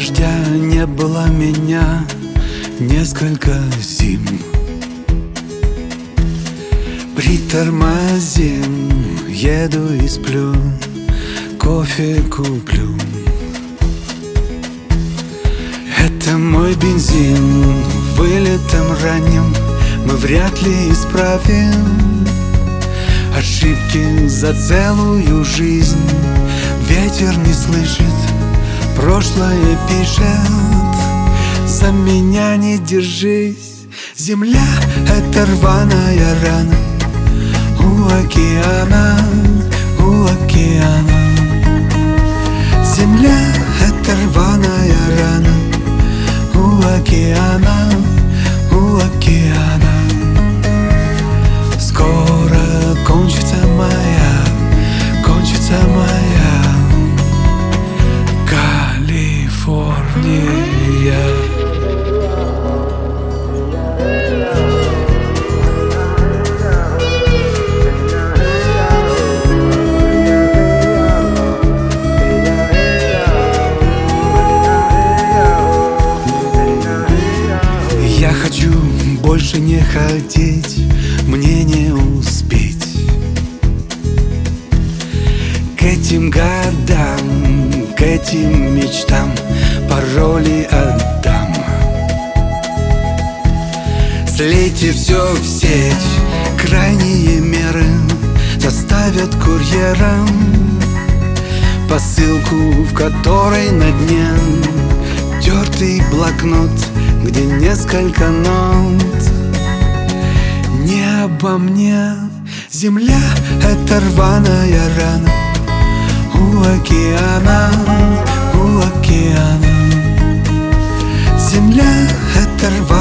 дождя не было меня несколько зим. Притормозим, еду и сплю, кофе куплю. Это мой бензин, вылетом ранним мы вряд ли исправим ошибки за целую жизнь. Ветер не слышит, прошлое пишет, за меня не держись. Земля — это рваная рана у океана, у океана. Земля — это рваная рана у океана, у океана. Скоро кончится моя Калифорния. Я хочу больше не хотеть, мне не успеть к этим годам, к этим мечтам пароли отдам. Слейте все в сеть, крайние меры заставят курьером посылку, в которой на дне тертый блокнот, где несколько нот. Не обо мне. Земля — это рваная рана у океана, у океана. Земля — это рваная